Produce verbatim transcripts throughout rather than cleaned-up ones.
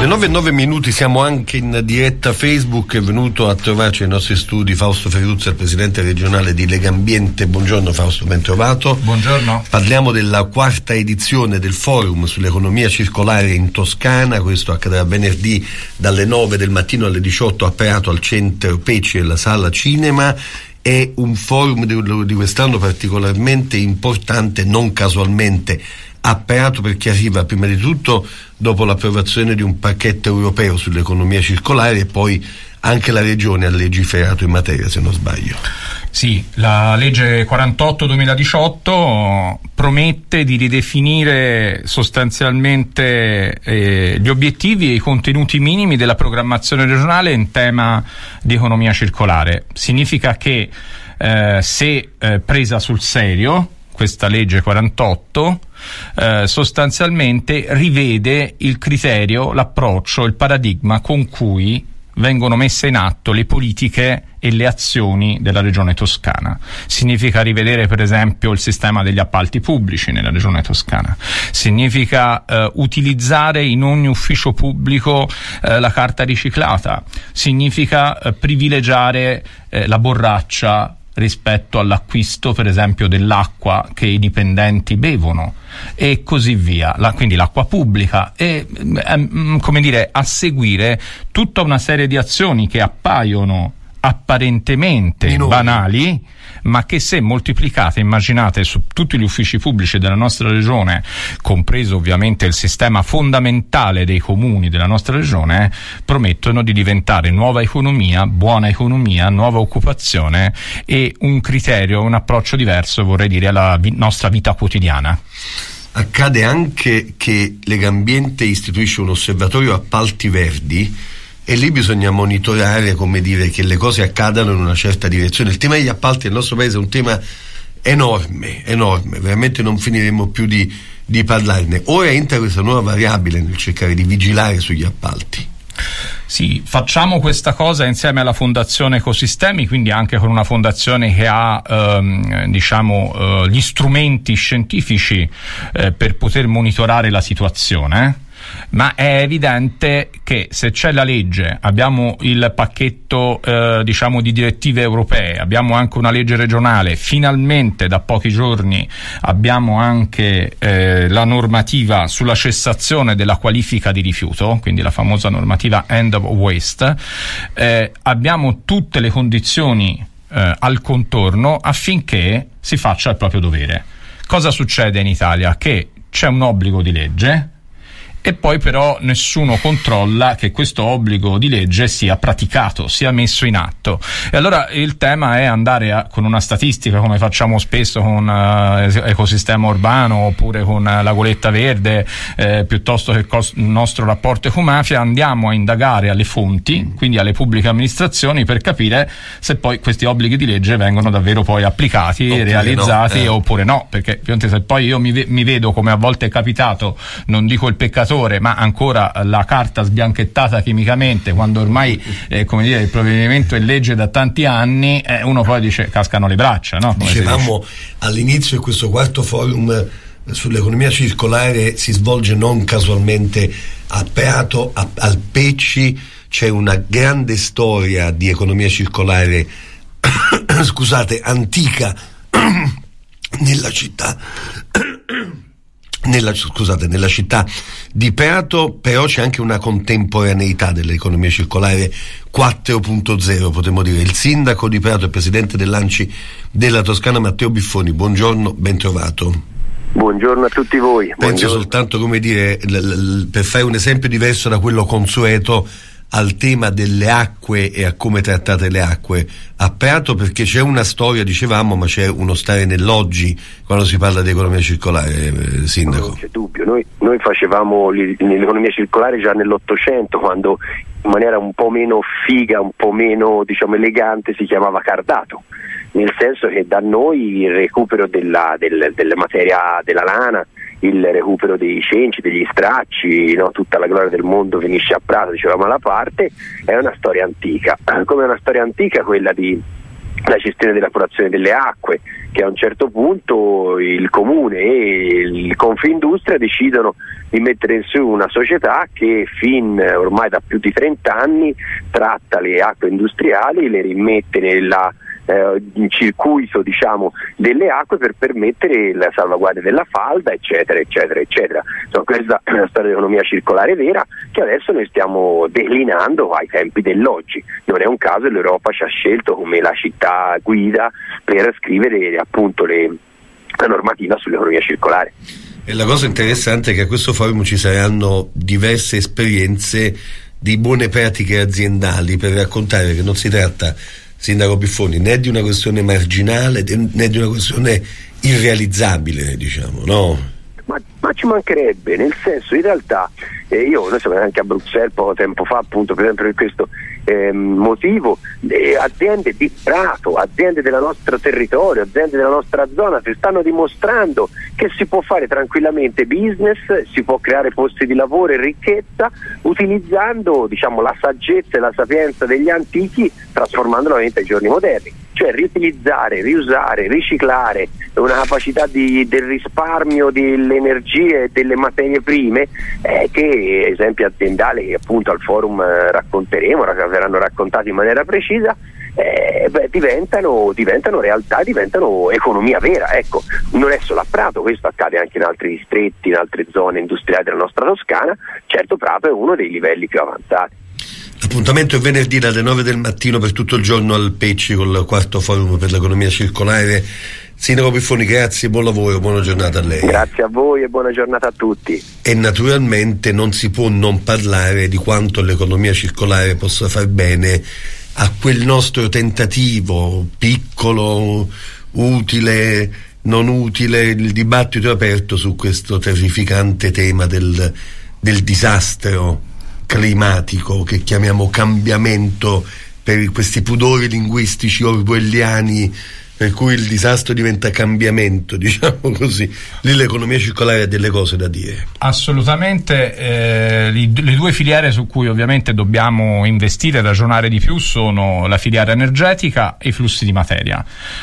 nove e nove minuti, siamo anche in diretta Facebook. È venuto a trovarci nei nostri studi Fausto Ferruzza, il presidente regionale di Legambiente. Buongiorno Fausto, ben trovato. Buongiorno. Parliamo della quarta edizione del forum sull'economia circolare in Toscana. Questo accadrà venerdì dalle nove del mattino alle diciotto a Prato, al centro Peci e la sala cinema. È un forum di, di quest'anno particolarmente importante, non casualmente a Prato, perché arriva prima di tutto dopo l'approvazione di un pacchetto europeo sull'economia circolare, e poi anche la Regione ha legiferato in materia, se non sbaglio. Sì, la legge quarantotto duemiladiciotto promette di ridefinire sostanzialmente eh, gli obiettivi e i contenuti minimi della programmazione regionale in tema di economia circolare. Significa che eh, se eh, presa sul serio, questa legge quarantotto eh, sostanzialmente rivede il criterio, l'approccio, il paradigma con cui vengono messe in atto le politiche e le azioni della regione toscana. Significa rivedere per esempio il sistema degli appalti pubblici nella regione toscana, significa eh, utilizzare in ogni ufficio pubblico eh, la carta riciclata, significa eh, privilegiare eh, la borraccia rispetto all'acquisto per esempio dell'acqua che i dipendenti bevono e così via, la, quindi l'acqua pubblica, e ehm, come dire, a seguire tutta una serie di azioni che appaiono apparentemente banali, ma che se moltiplicate, immaginate, su tutti gli uffici pubblici della nostra regione, compreso ovviamente il sistema fondamentale dei comuni della nostra regione, promettono di diventare nuova economia, buona economia, nuova occupazione e un criterio, un approccio diverso, vorrei dire, alla vi- nostra vita quotidiana. Accade anche che Legambiente istituisce un osservatorio appalti verdi, e lì bisogna monitorare, come dire, che le cose accadano in una certa direzione. Il tema degli appalti nel nostro paese è un tema enorme, enorme, veramente non finiremo più di, di parlarne. Ora entra questa nuova variabile nel cercare di vigilare sugli appalti. Sì, facciamo questa cosa insieme alla Fondazione Ecosistemi, quindi anche con una fondazione che ha ehm, diciamo eh, gli strumenti scientifici eh, per poter monitorare la situazione. Ma è evidente che se c'è la legge, abbiamo il pacchetto eh, diciamo di direttive europee, abbiamo anche una legge regionale, finalmente da pochi giorni abbiamo anche eh, la normativa sulla cessazione della qualifica di rifiuto, quindi la famosa normativa End of Waste, eh, abbiamo tutte le condizioni eh, al contorno affinché si faccia il proprio dovere. Cosa succede in Italia? Che c'è un obbligo di legge e poi però nessuno controlla che questo obbligo di legge sia praticato, sia messo in atto. E allora il tema è andare a, con una statistica, come facciamo spesso con uh, Ecosistema Urbano oppure con uh, la Goletta Verde, eh, piuttosto che cos- il nostro rapporto Ecomafia, andiamo a indagare alle fonti, quindi alle pubbliche amministrazioni, per capire se poi questi obblighi di legge vengono davvero poi applicati, oppure realizzati no. eh. oppure no, perché se poi io mi, ve- mi vedo, come a volte è capitato, non dico il peccato, ma ancora la carta sbianchettata chimicamente, quando ormai eh, come dire, il provvedimento è legge da tanti anni, eh, uno poi dice cascano le braccia, no? Come dicevamo all'inizio, che questo quarto forum sull'economia circolare si svolge non casualmente a Prato, a, al Peci. C'è una grande storia di economia circolare scusate, antica nella città Nella, scusate, nella città di Prato, però c'è anche una contemporaneità dell'economia circolare quattro punto zero, potremmo dire. Il sindaco di Prato e presidente dell'Anci della Toscana, Matteo Biffoni, buongiorno, ben trovato. Buongiorno a tutti voi. Penso buongiorno. soltanto, come dire, l- l- per fare un esempio diverso da quello consueto, al tema delle acque e a come trattate le acque a Prato, perché c'è una storia, dicevamo, ma c'è uno stare nell'oggi quando si parla di economia circolare, eh, sindaco. Non c'è dubbio, noi, noi facevamo l'economia circolare già nell'Ottocento, quando in maniera un po' meno figa, un po' meno diciamo elegante si chiamava cardato, nel senso che da noi il recupero della, del, della materia della lana, il recupero dei cenci, degli stracci, no? Tutta la gloria del mondo finisce a Prato, dicevamo alla parte, è una storia antica, come è una storia antica quella di la gestione della depurazione delle acque, che a un certo punto il comune e il Confindustria decidono di mettere in su una società che fin ormai da più di trenta anni tratta le acque industriali, le rimette nella Eh, in circuito diciamo delle acque per permettere la salvaguardia della falda, eccetera eccetera eccetera. Insomma, questa è una storia di economia circolare vera che adesso noi stiamo declinando ai tempi dell'oggi. Non è un caso che l'Europa ci ha scelto come la città guida per scrivere appunto le, la normativa sull'economia circolare. E la cosa interessante è che a questo forum ci saranno diverse esperienze di buone pratiche aziendali per raccontare che non si tratta, Sindaco Biffoni, né di una questione marginale né di una questione irrealizzabile, diciamo, no? Ma, ma ci mancherebbe, nel senso, in realtà eh, io noi siamo anche a Bruxelles poco tempo fa, appunto per esempio per questo eh, motivo, eh, aziende di Prato, aziende del nostro territorio, aziende della nostra zona si stanno dimostrando che si può fare tranquillamente business, si può creare posti di lavoro e ricchezza utilizzando, diciamo, la saggezza e la sapienza degli antichi, trasformandola ovviamente ai giorni moderni, cioè riutilizzare, riusare, riciclare, una capacità di, del risparmio delle energie e delle materie prime eh, che esempi aziendali che appunto al forum eh, racconteremo, verranno raccontati in maniera precisa, eh, beh, diventano, diventano realtà, diventano economia vera. Ecco, non è solo a Prato, questo accade anche in altri distretti, in altre zone industriali della nostra Toscana. Certo, Prato è uno dei livelli più avanzati. L'appuntamento è venerdì dalle nove del mattino per tutto il giorno al Pecci col quarto forum per l'economia circolare. Sindaco Biffoni, grazie, buon lavoro, buona giornata a lei. Grazie a voi e buona giornata a tutti. E naturalmente non si può non parlare di quanto l'economia circolare possa far bene a quel nostro tentativo piccolo, utile, non utile. Il dibattito è aperto su questo terrificante tema del, del disastro climatico che chiamiamo cambiamento, per questi pudori linguistici orwelliani per cui il disastro diventa cambiamento, diciamo così. Lì l'economia circolare ha delle cose da dire. Assolutamente, eh, li, le due filiere su cui ovviamente dobbiamo investire e ragionare di più sono la filiera energetica e i flussi di materia.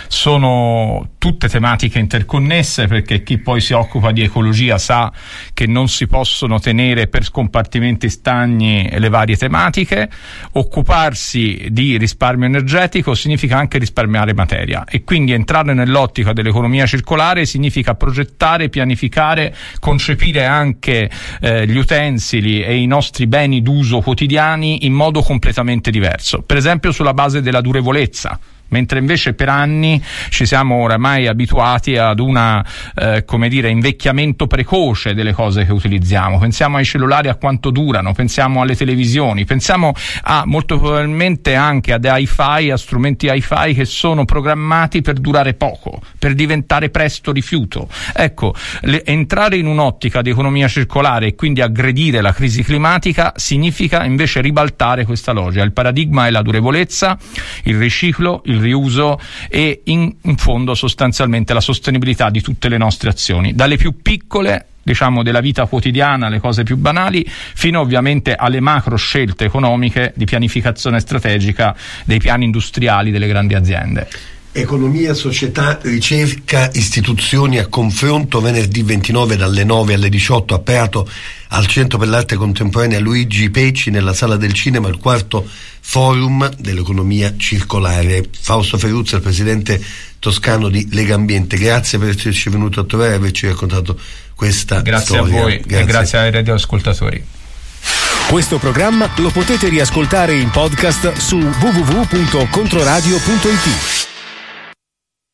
Sono tutte tematiche interconnesse, perché chi poi si occupa di ecologia sa che non si possono tenere per scompartimenti stagni le varie tematiche. Occuparsi di risparmio energetico significa anche risparmiare materia, e quindi entrare nell'ottica dell'economia circolare significa progettare, pianificare, concepire anche eh, gli utensili e i nostri beni d'uso quotidiani in modo completamente diverso, per esempio sulla base della durevolezza. Mentre invece per anni ci siamo oramai abituati ad una eh, come dire invecchiamento precoce delle cose che utilizziamo. Pensiamo ai cellulari, a quanto durano, pensiamo alle televisioni, pensiamo a molto probabilmente anche ad hi-fi, a strumenti hi-fi che sono programmati per durare poco, per diventare presto rifiuto. Ecco, le, entrare in un'ottica di economia circolare e quindi aggredire la crisi climatica significa invece ribaltare questa logica. Il paradigma è la durevolezza, il riciclo, il riuso e in, in fondo sostanzialmente la sostenibilità di tutte le nostre azioni, dalle più piccole, diciamo, della vita quotidiana, le cose più banali, fino ovviamente alle macro scelte economiche di pianificazione strategica dei piani industriali delle grandi aziende. Economia, società, ricerca, istituzioni a confronto, venerdì ventinove dalle nove alle diciotto a Prato, al Centro per l'Arte Contemporanea Luigi Pecci, nella Sala del Cinema, il quarto forum dell'economia circolare. Fausto Ferruzza, il presidente toscano di Legambiente, grazie per esserci venuto a trovare e averci raccontato questa grazie storia. Grazie a voi grazie. E grazie ai radioascoltatori. Questo programma lo potete riascoltare in podcast su w w w punto controradio punto i t.